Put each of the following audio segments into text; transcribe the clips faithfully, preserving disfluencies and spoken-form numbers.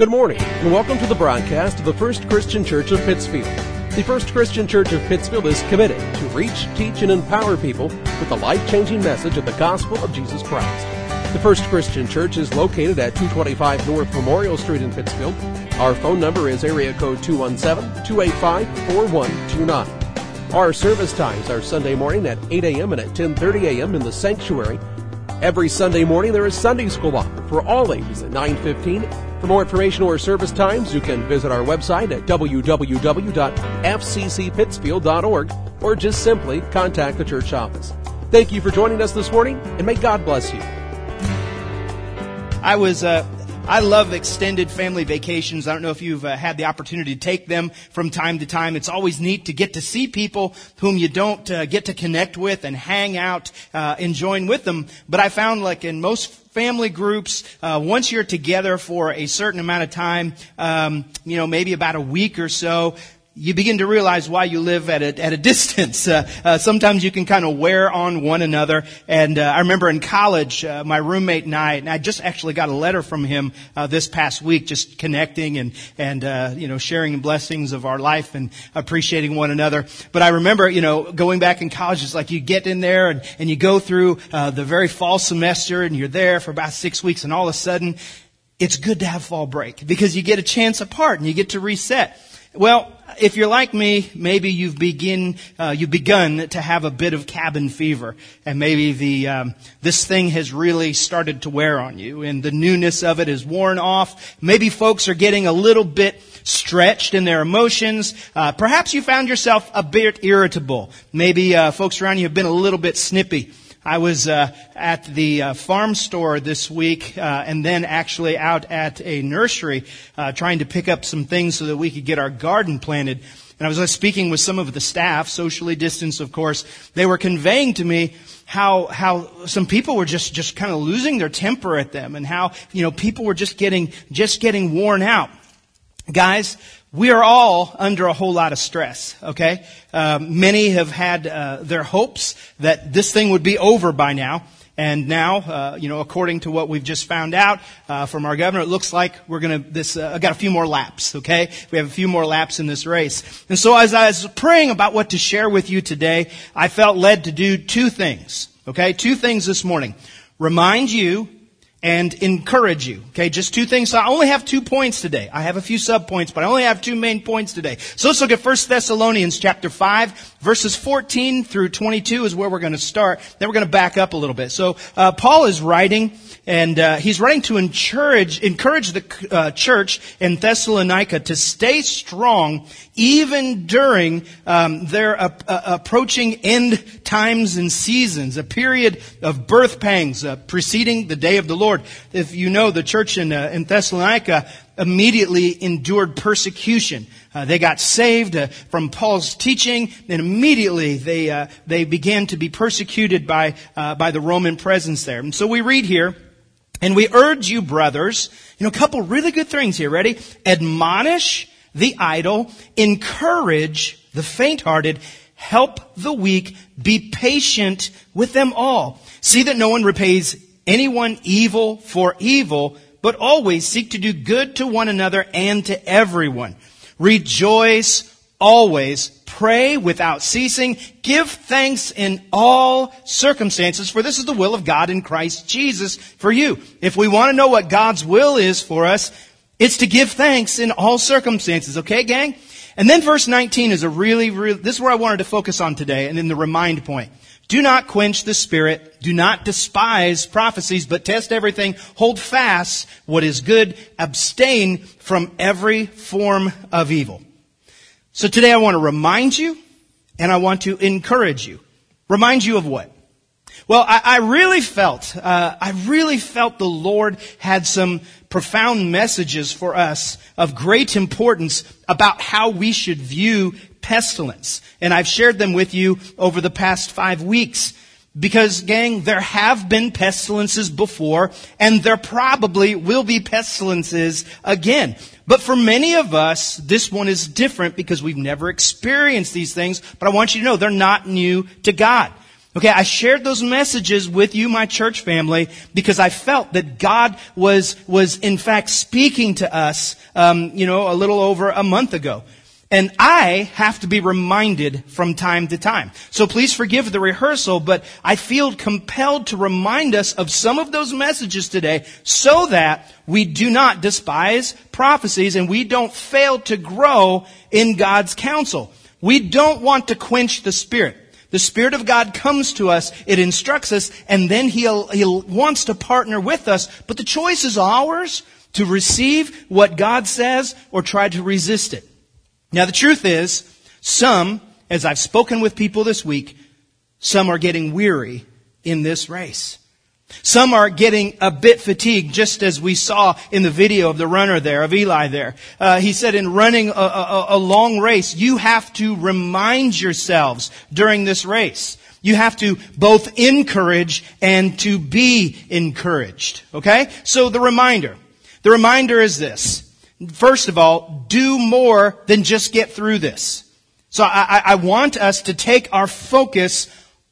Good morning, and welcome to the broadcast of the First Christian Church of Pittsfield. The First Christian Church of Pittsfield is committed to reach, teach, and empower people with the life-changing message of the gospel of Jesus Christ. The First Christian Church is located at two twenty-five North Memorial Street in Pittsfield. Our phone number is area code two one seven, two eight five, four one two nine. Our service times are Sunday morning at eight a.m. and at ten thirty a.m. in the sanctuary. Every Sunday morning there is Sunday school offered for all ages at nine fifteen. For more information or service times, you can visit our website at w w w dot f c c pittsfield dot org or just simply contact the church office. Thank you for joining us this morning, and may God bless you. I was, uh, I love extended family vacations. I don't know if you've uh, had the opportunity to take them from time to time. It's always neat to get to see people whom you don't uh, get to connect with and hang out uh, and join with them. But I found, like in most family groups, uh, once you're together for a certain amount of time, um, you know, maybe about a week or so, you begin to realize why you live at a, at a distance. Uh, uh, sometimes you can kind of wear on one another. And uh, I remember in college, uh, my roommate and I, and I just actually got a letter from him uh, this past week, just connecting and and uh, you know sharing blessings of our life and appreciating one another. But I remember, you know, going back in college, it's like you get in there and, and you go through uh, the very fall semester, and you're there for about six weeks, and all of a sudden, it's good to have fall break because you get a chance apart and you get to reset. Well, if you're like me, maybe you've begin uh, you've begun to have a bit of cabin fever, and maybe the um, this thing has really started to wear on you, and the newness of it is worn off. Maybe folks are getting a little bit stretched in their emotions. Uh, perhaps you found yourself a bit irritable. Maybe uh, folks around you have been a little bit snippy. I was uh, at the uh, farm store this week uh, and then actually out at a nursery uh, trying to pick up some things so that we could get our garden planted. And I was uh, speaking with some of the staff, socially distanced, of course. They were conveying to me how how some people were just, just kind of losing their temper at them, and how, you know, people were just getting just getting worn out. Guys, we are all under a whole lot of stress, okay? Uh, many have had uh, their hopes that this thing would be over by now. And now, uh, you know, according to what we've just found out uh, from our governor, it looks like we're going to, this, uh, got a few more laps, okay? We have a few more laps in this race. And so as I was praying about what to share with you today, I felt led to do two things, okay? Two things this morning. Remind you and encourage you. Okay, just two things. So I only have two points today. I have a few sub-points, but I only have two main points today. So let's look at First Thessalonians chapter five, verses fourteen through twenty-two is where we're going to start. Then we're going to back up a little bit. So uh, Paul is writing, and uh, he's writing to encourage, encourage the uh, church in Thessalonica to stay strong even during um, their uh, uh, approaching end times and seasons, a period of birth pangs uh, preceding the day of the Lord. If you know, the church in, uh, in Thessalonica immediately endured persecution. Uh, they got saved uh, from Paul's teaching, and immediately they uh, they began to be persecuted by uh, by the Roman presence there. And so we read here, and we urge you, brothers, you know, a couple really good things here. Ready? Admonish the idle, encourage the faint-hearted, help the weak, be patient with them all. See that no one repays anyone evil for evil, but always seek to do good to one another and to everyone. Rejoice always, pray without ceasing, give thanks in all circumstances, for this is the will of God in Christ Jesus for you. If we want to know what God's will is for us, it's to give thanks in all circumstances. Okay, gang? And then verse nineteen is a really, really, this is where I wanted to focus on today, and then the remind point. Do not quench the spirit. Do not despise prophecies, but test everything. Hold fast what is good. Abstain from every form of evil. So today I want to remind you, and I want to encourage you. Remind you of what? Well, I, I really felt, uh, I really felt the Lord had some profound messages for us of great importance about how we should view pestilence. And I've shared them with you over the past five weeks. Because, gang, there have been pestilences before, and there probably will be pestilences again. But for many of us, this one is different because we've never experienced these things. But I want you to know they're not new to God. Okay, I shared those messages with you, my church family, because I felt that God was, was in fact speaking to us, um, you know, a little over a month ago. And I have to be reminded from time to time. So please forgive the rehearsal, but I feel compelled to remind us of some of those messages today so that we do not despise prophecies and we don't fail to grow in God's counsel. We don't want to quench the Spirit. The Spirit of God comes to us, it instructs us, and then He He wants to partner with us. But the choice is ours to receive what God says or try to resist it. Now the truth is, some, as I've spoken with people this week, some are getting weary in this race. Some are getting a bit fatigued, just as we saw in the video of the runner there, of Eli there. Uh, he said in running a, a, a long race, you have to remind yourselves during this race. You have to both encourage and to be encouraged. Okay? So the reminder. The reminder is this. First of all, do more than just get through this. So I, I want us to take our focus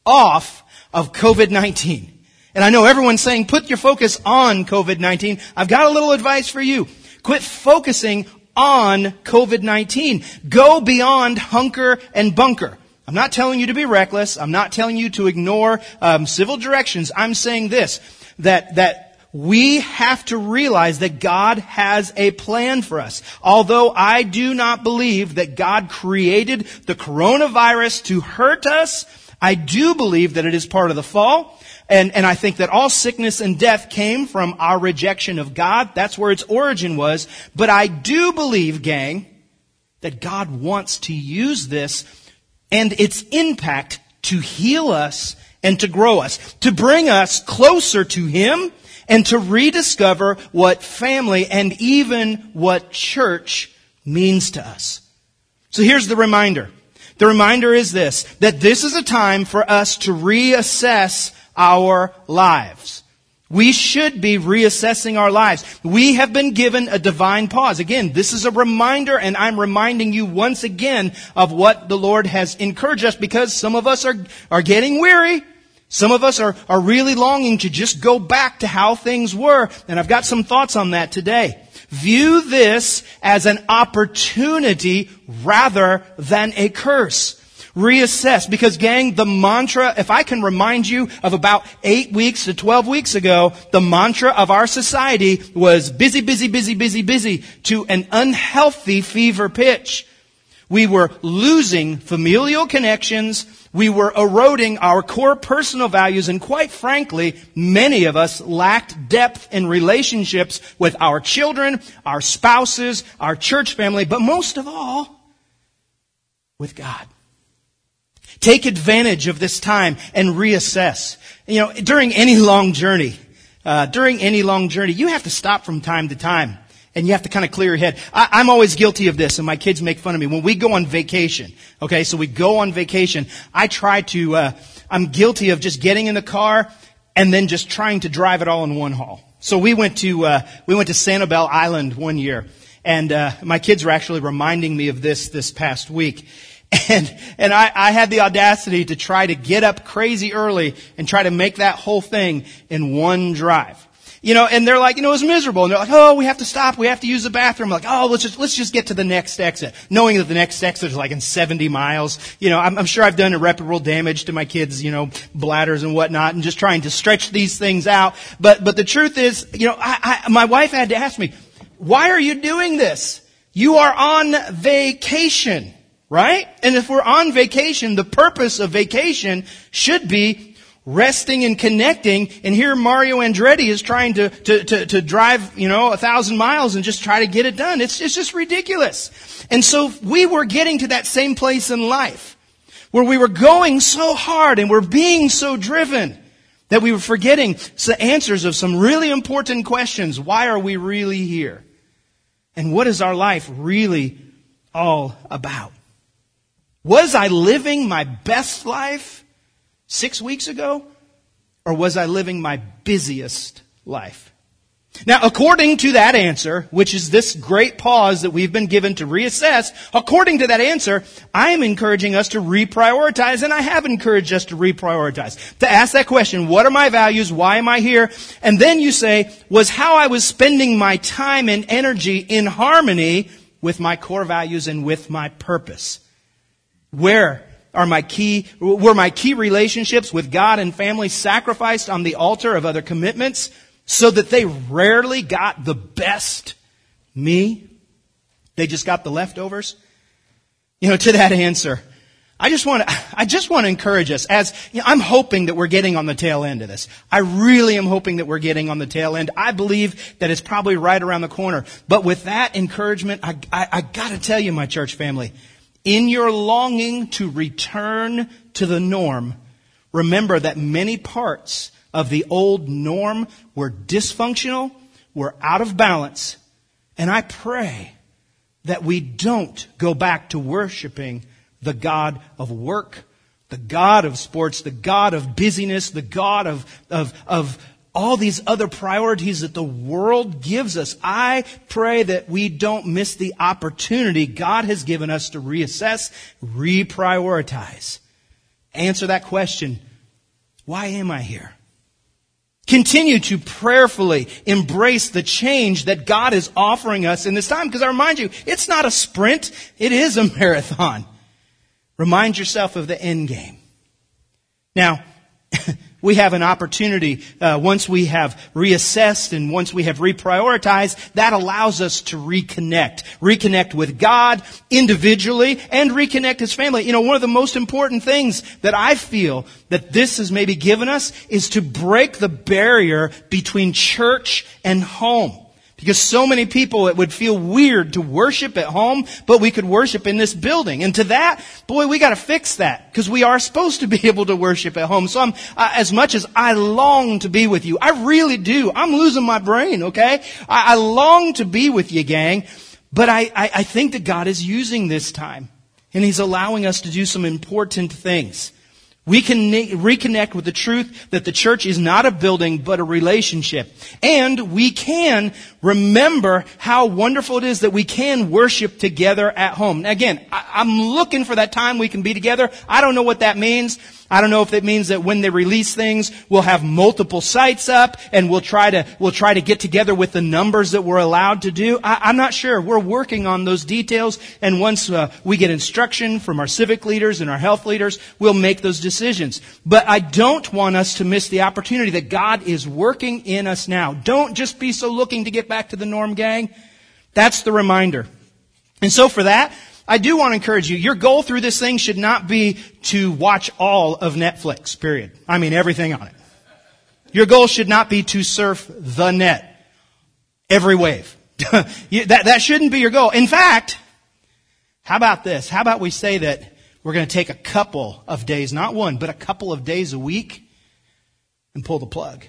off of covid nineteen. And I know everyone's saying, put your focus on covid nineteen. I've got a little advice for you. Quit focusing on covid nineteen. Go beyond hunker and bunker. I'm not telling you to be reckless. I'm not telling you to ignore um, civil directions. I'm saying this, that that we have to realize that God has a plan for us. Although I do not believe that God created the coronavirus to hurt us, I do believe that it is part of the fall. And, and I think that all sickness and death came from our rejection of God. That's where its origin was. But I do believe, gang, that God wants to use this and its impact to heal us and to grow us, to bring us closer to Him, and to rediscover what family and even what church means to us. So here's the reminder. The reminder is this, that this is a time for us to reassess our lives. We should be reassessing our lives. We have been given a divine pause. Again, this is a reminder, and I'm reminding you once again of what the Lord has encouraged us, because some of us are, are getting weary. Some of us are, are really longing to just go back to how things were. And I've got some thoughts on that today. View this as an opportunity rather than a curse. Reassess. Because gang, the mantra, if I can remind you of about eight weeks to twelve weeks ago, the mantra of our society was busy, busy, busy, busy, busy to an unhealthy fever pitch. We were losing familial connections. We were eroding our core personal values. And quite frankly, many of us lacked depth in relationships with our children, our spouses, our church family, but most of all, with God. Take advantage of this time and reassess. You know, during any long journey, uh, during any long journey, you have to stop from time to time. And you have to kind of clear your head. I, I'm always guilty of this, and my kids make fun of me. When we go on vacation, okay, so we go on vacation, I try to, uh, I'm guilty of just getting in the car and then just trying to drive it all in one haul. So we went to, uh, we went to Sanibel Island one year, and uh, my kids were actually reminding me of this this past week. And, and I, I had the audacity to try to get up crazy early and try to make that whole thing in one drive. You know, and they're like, you know, it was miserable. And they're like, oh, we have to stop. We have to use the bathroom. I'm like, oh, let's just, let's just get to the next exit. Knowing that the next exit is like in seventy miles. You know, I'm, I'm sure I've done irreparable damage to my kids, you know, bladders and whatnot, and just trying to stretch these things out. But, but the truth is, you know, I, I, my wife had to ask me, why are you doing this? You are on vacation, right? And if we're on vacation, the purpose of vacation should be resting and connecting, and here Mario Andretti is trying to, to, to, to drive, you know, a thousand miles and just try to get it done. It's, it's just ridiculous. And so we were getting to that same place in life where we were going so hard and we're being so driven that we were forgetting the answers of some really important questions. Why are we really here? And what is our life really all about? Was I living my best life six weeks ago? Or was I living my busiest life? Now, according to that answer, which is this great pause that we've been given to reassess, according to that answer, I am encouraging us to reprioritize, and I have encouraged us to reprioritize. To ask that question, what are my values? Why am I here? And then you say, was how I was spending my time and energy in harmony with my core values and with my purpose? Where are my key, were my key relationships with God and family sacrificed on the altar of other commitments, so that they rarely got the best me? They just got the leftovers? You know, to that answer, I just want to, I just want to encourage us as, you know, I'm hoping that we're getting on the tail end of this. I really am hoping that we're getting on the tail end. I believe that it's probably right around the corner. But with that encouragement, I, I, I gotta tell you, my church family, in your longing to return to the norm, remember that many parts of the old norm were dysfunctional, were out of balance. And I pray that we don't go back to worshiping the God of work, the God of sports, the God of busyness, the God of, of, of all these other priorities that the world gives us. I pray that we don't miss the opportunity God has given us to reassess, reprioritize. Answer that question. Why am I here? Continue to prayerfully embrace the change that God is offering us in this time. Because I remind you, it's not a sprint. It is a marathon. Remind yourself of the end game. Now, we have an opportunity, uh, once we have reassessed and once we have reprioritized, that allows us to reconnect. Reconnect with God individually and reconnect His family. You know, one of the most important things that I feel that this has maybe given us is to break the barrier between church and home. Because so many people, it would feel weird to worship at home, but we could worship in this building. And to that, boy, we got to fix that, because we are supposed to be able to worship at home. So I'm, uh, as much as I long to be with you, I really do. I'm losing my brain, okay? I, I long to be with you, gang. But I, I, I think that God is using this time, and He's allowing us to do some important things. We can reconnect with the truth that the church is not a building, but a relationship. And we can remember how wonderful it is that we can worship together at home. Now again, I'm looking for that time we can be together. I don't know what that means. I don't know if that means that when they release things, we'll have multiple sites up and we'll try to, we'll try to get together with the numbers that we're allowed to do. I, I'm not sure. We're working on those details. And once uh, we get instruction from our civic leaders and our health leaders, we'll make those decisions. But I don't want us to miss the opportunity that God is working in us now. Don't just be so looking to get back to the norm, gang. That's the reminder. And so for that, I do want to encourage you, your goal through this thing should not be to watch all of Netflix, period. I mean, everything on it. Your goal should not be to surf the net, every wave. that, that shouldn't be your goal. In fact, how about this? How about we say that we're going to take a couple of days, not one, but a couple of days a week and pull the plug.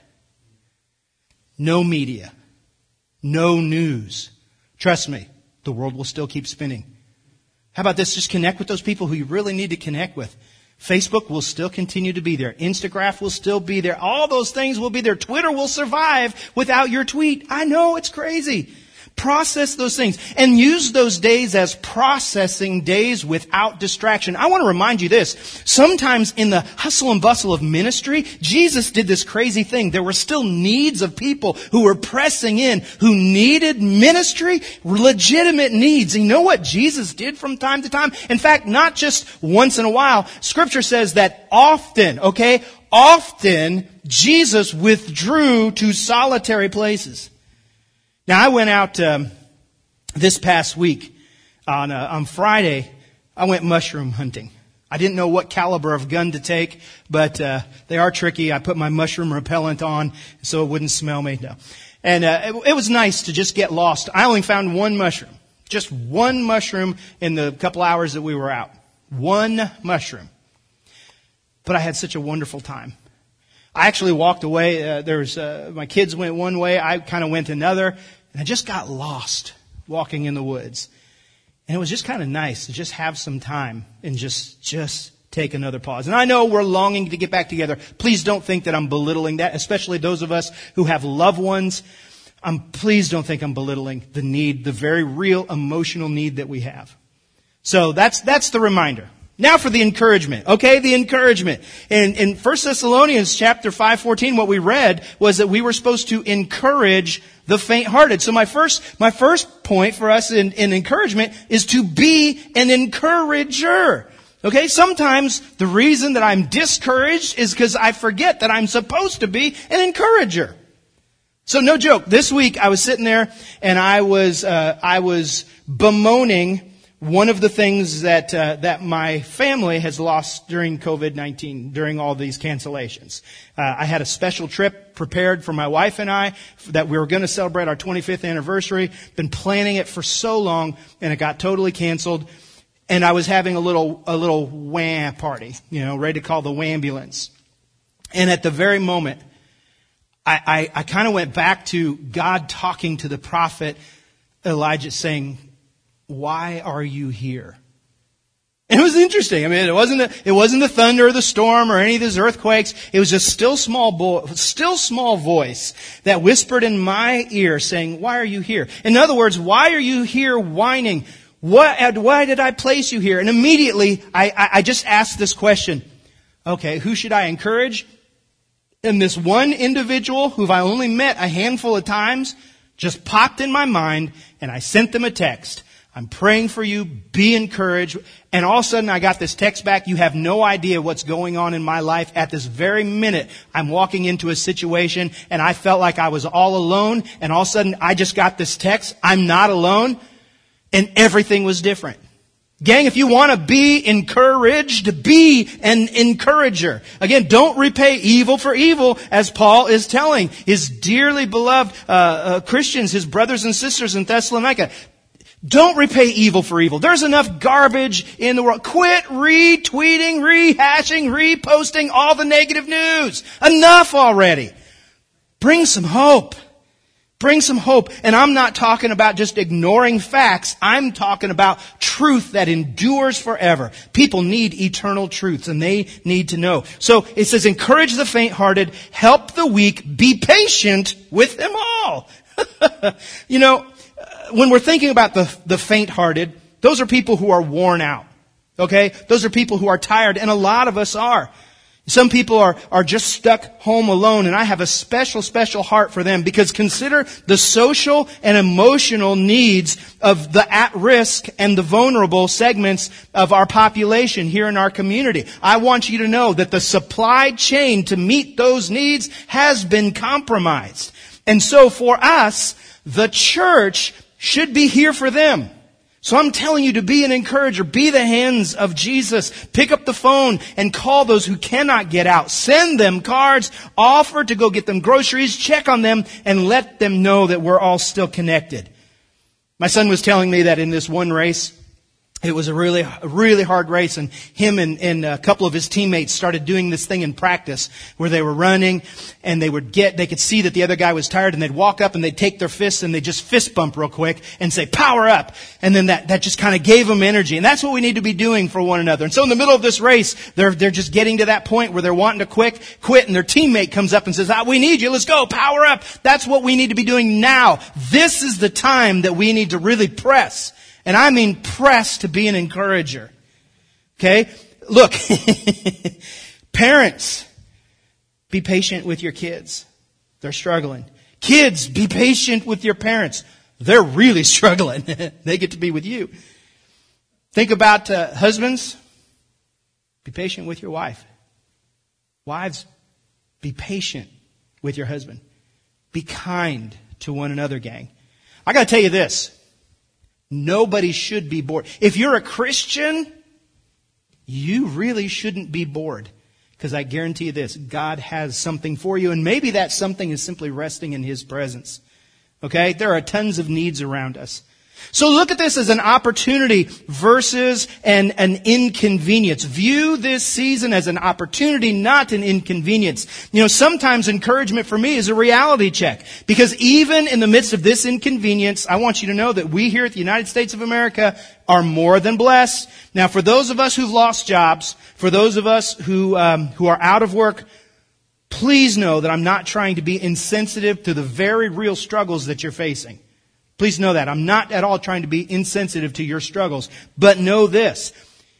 No media. No news. Trust me, the world will still keep spinning. How about this? Just connect with those people who you really need to connect with. Facebook will still continue to be there. Instagram will still be there. All those things will be there. Twitter will survive without your tweet. I know, it's crazy. Process those things and use those days as processing days without distraction. I want to remind you this. Sometimes in the hustle and bustle of ministry, Jesus did this crazy thing. There were still needs of people who were pressing in, who needed ministry, legitimate needs. And you know what Jesus did from time to time? In fact, not just once in a while. Scripture says that often, okay, often Jesus withdrew to solitary places. Now, I went out um, this past week on uh, on Friday. I went mushroom hunting. I didn't know what caliber of gun to take, but uh, they are tricky. I put my mushroom repellent on so it wouldn't smell me. No. And uh, it, it was nice to just get lost. I only found one mushroom, just one mushroom in the couple hours that we were out. One mushroom. But I had such a wonderful time. I actually walked away. Uh, there was uh, my kids went one way. I kind of went another. And I just got lost walking in the woods. And it was just kind of nice to just have some time and just, just take another pause. And I know we're longing to get back together. Please don't think that I'm belittling that, especially those of us who have loved ones Um, please don't think I'm belittling the need, the very real emotional need that we have. So that's, that's the reminder. Now for the encouragement. Okay, the encouragement. In, in First Thessalonians chapter five fourteen, what we read was that we were supposed to encourage the faint-hearted. So my first, my first point for us in, in encouragement is to be an encourager. Okay, sometimes the reason that I'm discouraged is because I forget that I'm supposed to be an encourager. So no joke, this week I was sitting there and I was, uh, I was bemoaning one of the things that uh, that my family has lost during covid nineteen, during all these cancellations. Uh, I had a special trip prepared for my wife and I that we were going to celebrate our twenty-fifth anniversary. Been planning it for so long, and it got totally canceled. And I was having a little a little wham party, you know, ready to call the whambulance. And at the very moment, I, I, I kind of went back to God talking to the prophet Elijah, saying, "Why are you here?" And it was interesting. I mean, it wasn't the, it wasn't the thunder or the storm or any of these earthquakes. It was just still small, bo- still small voice that whispered in my ear, saying, "Why are you here?" In other words, why are you here whining? What? Why did I place you here? And immediately, I, I, I just asked this question: Okay, who should I encourage? And this one individual, who I only met a handful of times, just popped in my mind, and I sent them a text. "I'm praying for you. Be encouraged." And all of a sudden I got this text back. "You have no idea what's going on in my life at this very minute. I'm walking into a situation and I felt like I was all alone. And all of a sudden I just got this text. I'm not alone." And everything was different. Gang, if you want to be encouraged, be an encourager. Again, don't repay evil for evil, as Paul is telling his dearly beloved uh, uh, Christians, his brothers and sisters in Thessalonica. Don't repay evil for evil. There's enough garbage in the world. Quit retweeting, rehashing, reposting all the negative news. Enough already. Bring some hope. Bring some hope. And I'm not talking about just ignoring facts. I'm talking about truth that endures forever. People need eternal truths, and they need to know. So it says, encourage the faint-hearted, help the weak, be patient with them all. You know, when we're thinking about the, the faint-hearted, those are people who are worn out. Okay? Those are people who are tired, and a lot of us are. Some people are, are just stuck home alone, and I have a special, special heart for them, because consider the social and emotional needs of the at-risk and the vulnerable segments of our population here in our community. I want you to know that the supply chain to meet those needs has been compromised. And so for us, the church should be here for them. So I'm telling you to be an encourager. Be the hands of Jesus. Pick up the phone and call those who cannot get out. Send them cards. Offer to go get them groceries. Check on them and let them know that we're all still connected. My son was telling me that in this one race, it was a really, a really hard race, and him and, and a couple of his teammates started doing this thing in practice where they were running, and they would get, they could see that the other guy was tired, and they'd walk up and they'd take their fists and they'd just fist bump real quick and say, "Power up." And then that, that just kind of gave them energy. And that's what we need to be doing for one another. And so in the middle of this race, they're, they're just getting to that point where they're wanting to quick, quit, and their teammate comes up and says, "Ah, we need you. Let's go. Power up." That's what we need to be doing now. This is the time that we need to really press. And I mean press to be an encourager. Okay? Look, parents, be patient with your kids. They're struggling. Kids, be patient with your parents. They're really struggling. They get to be with you. Think about uh, husbands. Be patient with your wife. Wives, be patient with your husband. Be kind to one another, gang. I got to tell you this. Nobody should be bored. If you're a Christian, you really shouldn't be bored. Because I guarantee you this, God has something for you, and maybe that something is simply resting in His presence. Okay? There are tons of needs around us. So look at this as an opportunity versus an, an inconvenience. View this season as an opportunity, not an inconvenience. You know, sometimes encouragement for me is a reality check. Because even in the midst of this inconvenience, I want you to know that we here at the United States of America are more than blessed. Now, for those of us who've lost jobs, for those of us who, um, who are out of work, Please know that I'm not trying to be insensitive to the very real struggles that you're facing. Please know that. I'm not at all trying to be insensitive to your struggles. But know this.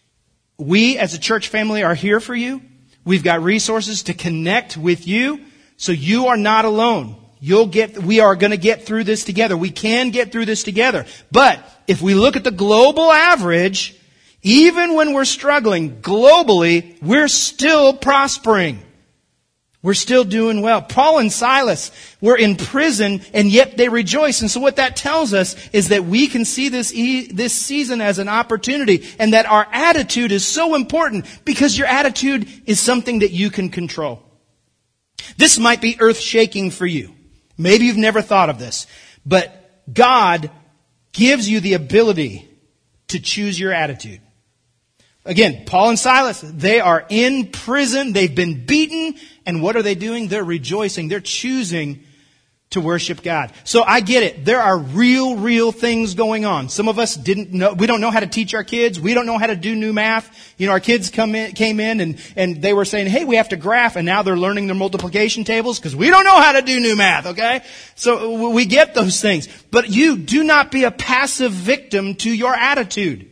We as a church family are here for you. We've got resources to connect with you. So you are not alone. You'll get, we are going to get through this together. We can get through this together. But if we look at the global average, even when we're struggling globally, we're still prospering. We're still doing well. Paul and Silas were in prison, and yet they rejoice. And so what that tells us is that we can see this e- this season as an opportunity, and that our attitude is so important because your attitude is something that you can control. This might be earth-shaking for you. Maybe you've never thought of this, but God gives you the ability to choose your attitude. Again, Paul and Silas, they are in prison. They've been beaten. And what are they doing? They're rejoicing. They're choosing to worship God. So I get it. There are real, real things going on. Some of us didn't know, we don't know how to teach our kids. We don't know how to do new math. You know, our kids come in, came in and, and they were saying, hey, we have to graph. And now they're learning their multiplication tables because we don't know how to do new math. Okay. So we get those things, but you do not be a passive victim to your attitude.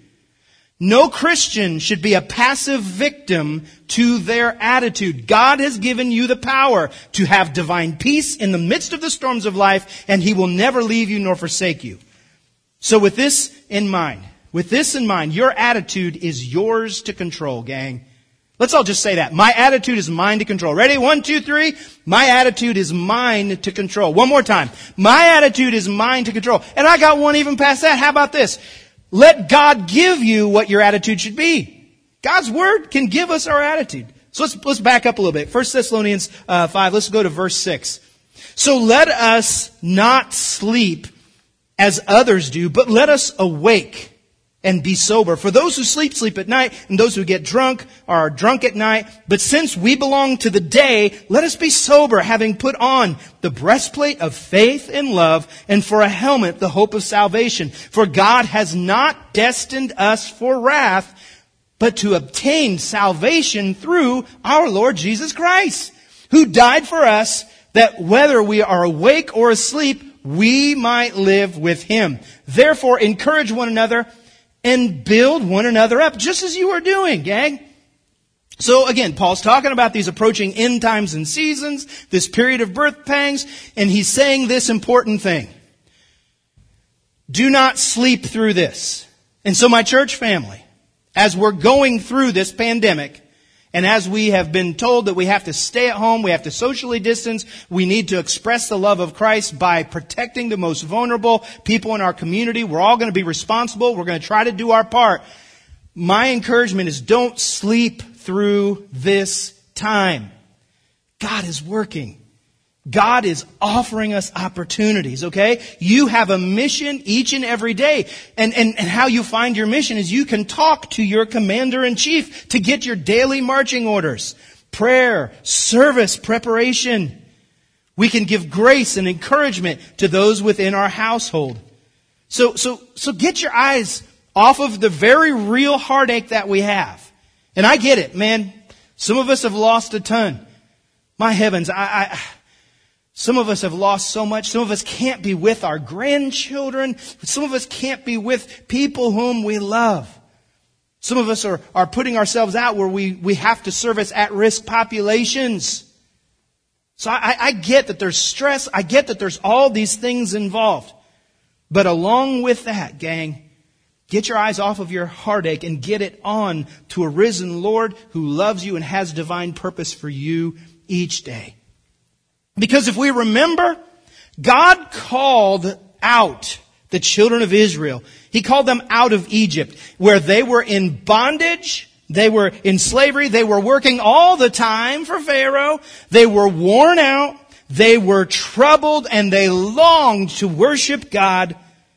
No Christian should be a passive victim to their attitude. God has given you the power to have divine peace in the midst of the storms of life, and He will never leave you nor forsake you. So with this in mind, with this in mind, your attitude is yours to control, gang. Let's all just say that. My attitude is mine to control. Ready? One, two, three. My attitude is mine to control. One more time. My attitude is mine to control. And I got one even past that. How about this? Let God give you what your attitude should be. God's Word can give us our attitude. So let's, let's back up a little bit. First Thessalonians uh, five, let's go to verse six. So let us not sleep as others do, but let us awake and be sober. For those who sleep, sleep at night, and those who get drunk are drunk at night. But since we belong to the day, let us be sober, having put on the breastplate of faith and love, and for a helmet, the hope of salvation. For God has not destined us for wrath, but to obtain salvation through our Lord Jesus Christ, who died for us, that whether we are awake or asleep, we might live with Him. Therefore, encourage one another and build one another up, just as you are doing, gang. So again, Paul's talking about these approaching end times and seasons, this period of birth pangs, and he's saying this important thing. Do not sleep through this. And so my church family, as we're going through this pandemic, and as we have been told that we have to stay at home, we have to socially distance, we need to express the love of Christ by protecting the most vulnerable people in our community. We're all going to be responsible. We're going to try to do our part. My encouragement is don't sleep through this time. God is working. God is offering us opportunities, okay? You have a mission each and every day. And, and, and how you find your mission is you can talk to your commander-in-chief to get your daily marching orders. Prayer, service, preparation. We can give grace and encouragement to those within our household. So, so, so get your eyes off of the very real heartache that we have. And I get it, man. Some of us have lost a ton. My heavens, I... I Some of us have lost so much. Some of us can't be with our grandchildren. Some of us can't be with people whom we love. Some of us are, are putting ourselves out where we, we have to service at-risk populations. So I, I get that there's stress. I get that there's all these things involved. But along with that, gang, get your eyes off of your heartache and get it on to a risen Lord who loves you and has divine purpose for you each day. Because if we remember, God called out the children of Israel. He called them out of Egypt, where they were in bondage, they were in slavery, they were working all the time for Pharaoh, they were worn out, they were troubled, and they longed to worship God,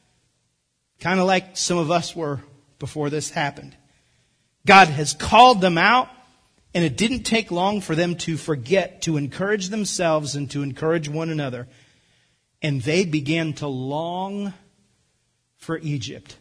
kind of like some of us were before this happened. God has called them out. And it didn't take long for them to forget to encourage themselves and to encourage one another. And they began to long for Egypt.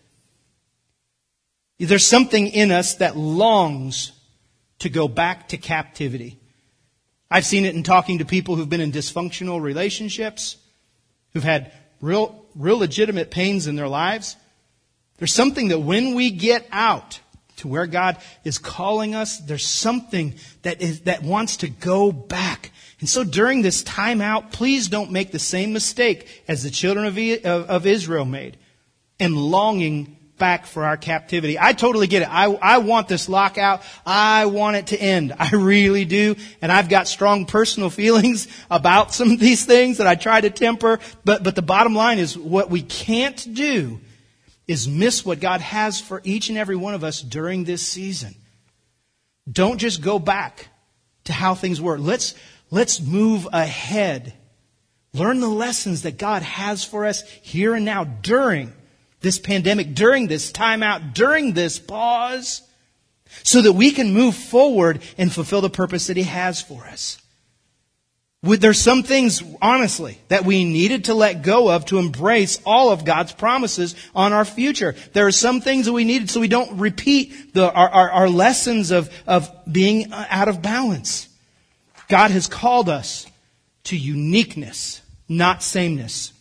There's something in us that longs to go back to captivity. I've seen it in talking to people who've been in dysfunctional relationships, who've had real, real legitimate pains in their lives. There's something that when we get out to where God is calling us, there's something that is, that wants to go back. And so during this time out, please don't make the same mistake as the children of, of, of Israel made in longing back for our captivity. I totally get it. I, I want this lockout. I want it to end. I really do. And I've got strong personal feelings about some of these things that I try to temper. But, but the bottom line is what we can't do is miss what God has for each and every one of us during this season. Don't just go back to how things were. Let's, let's move ahead. Learn the lessons that God has for us here and now during this pandemic, during this time out, during this pause, so that we can move forward and fulfill the purpose that He has for us. There's some things, honestly, that we needed to let go of to embrace all of God's promises on our future. There are some things that we needed so we don't repeat the, our, our, our lessons of, of being out of balance. God has called us to uniqueness, not sameness.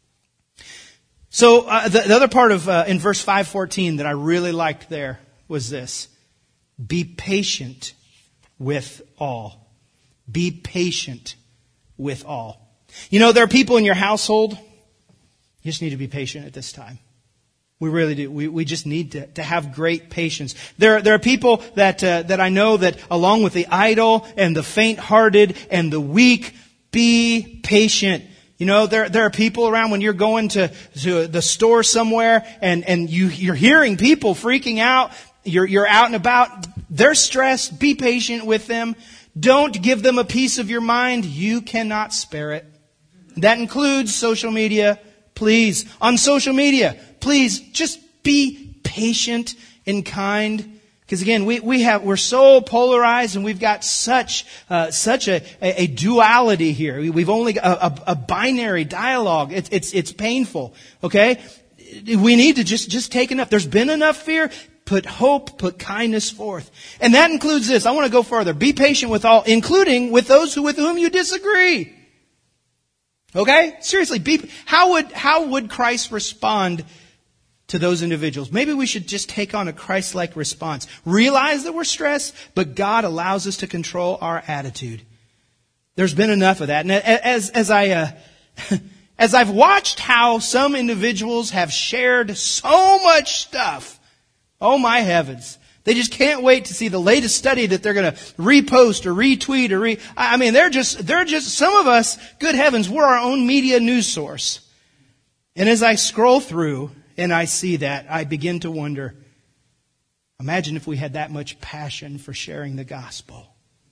So uh, the, the other part of uh, in verse five fourteen that I really liked there was this: be patient with all. Be patient with all. You know, there are people in your household. You just need to be patient at this time. We really do. We we just need to, to have great patience. There there are people that uh, that I know that, along with the idle and the faint-hearted and the weak, be patient. You know, there there are people around when you're going to, to the store somewhere and, and you, you're hearing people freaking out. You're, you're out and about. They're stressed. Be patient with them. Don't give them a piece of your mind. You cannot spare it. That includes social media. Please, on social media, please just be patient and kind. Because again, we, we have, we're so polarized and we've got such, uh, such a, a, a duality here. We've only got a, a, a binary dialogue. It's, it's, it's painful. Okay? We need to just, just take enough. There's been enough fear. Put hope, put kindness forth. And that includes this. I want to go further. Be patient with all, including with those who, with whom you disagree. Okay? Seriously, be, how would, how would Christ respond to those individuals? Maybe we should just take on a Christ-like response. Realize that we're stressed, but God allows us to control our attitude. There's been enough of that. And as, as I, uh, as I've watched how some individuals have shared so much stuff, oh my heavens. They just can't wait to see the latest study that they're going to repost or retweet or re, I mean, they're just, they're just, some of us, good heavens, we're our own media news source. And as I scroll through and I see that, I begin to wonder, imagine if we had that much passion for sharing the gospel.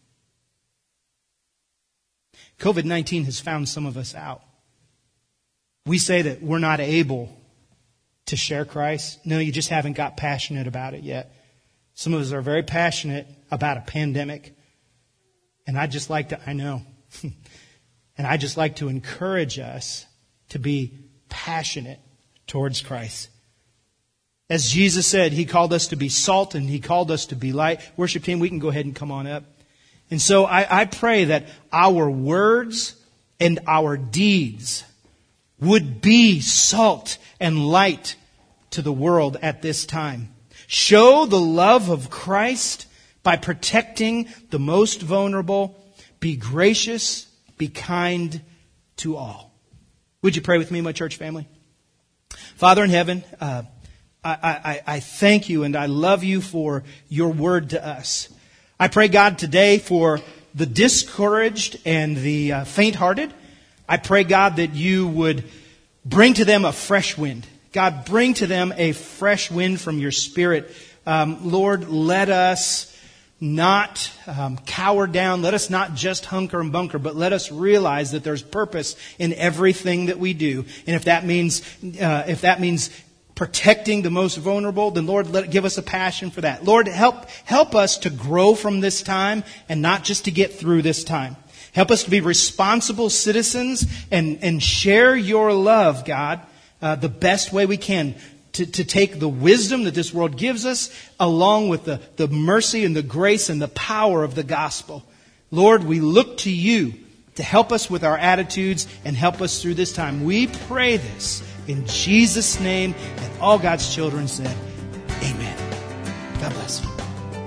covid nineteen has found some of us out. We say that we're not able to share Christ. No, you just haven't got passionate about it yet. Some of us are very passionate about a pandemic. And I just like to, I know, and I just like to encourage us to be passionate towards Christ. As Jesus said, He called us to be salt and He called us to be light. Worship team, we can go ahead and come on up. And so I, I pray that our words and our deeds would be salt and light to the world at this time. Show the love of Christ by protecting the most vulnerable. Be gracious, be kind to all. Would you pray with me, my church family? Father in heaven, uh, I, I, I thank You and I love You for Your word to us. I pray, God, today for the discouraged and the uh, faint-hearted. I pray, God, that You would bring to them a fresh wind. God, bring to them a fresh wind from Your Spirit. Um, Lord, let us not um, cower down. Let us not just hunker and bunker, but let us realize that there's purpose in everything that we do. And if that means, uh, if that means protecting the most vulnerable, then Lord, let give us a passion for that. Lord, help help us to grow from this time and not just to get through this time. Help us to be responsible citizens and, and share Your love, God, uh, the best way we can. To, to take the wisdom that this world gives us along with the, the mercy and the grace and the power of the gospel. Lord, we look to you to help us with our attitudes and help us through this time. We pray this in Jesus' name, and all God's children said, amen. God bless you.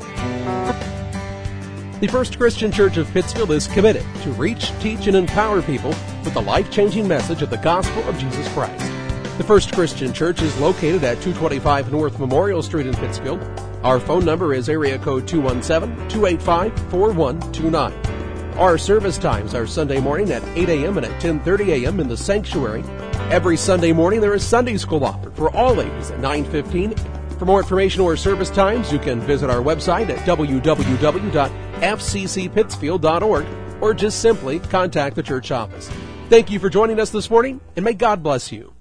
The First Christian Church of Pittsfield is committed to reach, teach, and empower people with the life-changing message of the gospel of Jesus Christ. The First Christian Church is located at two twenty-five North Memorial Street in Pittsfield. Our phone number is area code two one seven, two eight five, four one two nine. Our service times are Sunday morning at eight a.m. and at ten thirty a.m. in the sanctuary. Every Sunday morning there is Sunday school offered for all ages at nine fifteen. For more information or service times, you can visit our website at w w w dot f c c pittsfield dot org or just simply contact the church office. Thank you for joining us this morning, and may God bless you.